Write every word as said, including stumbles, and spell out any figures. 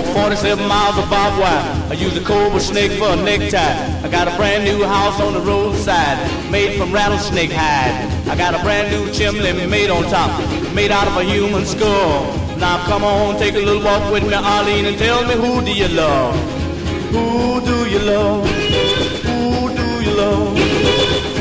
Walk forty-seven miles of barbed wire. I use a cobra snake for a necktie. I got a brand new house on the roadside, made from rattlesnake hide. I got a brand new chimney made on top, made out of a human skull. Now come on, take a little walk with me, Arlene, and tell me, who do you love? Who do you love? Who do you love?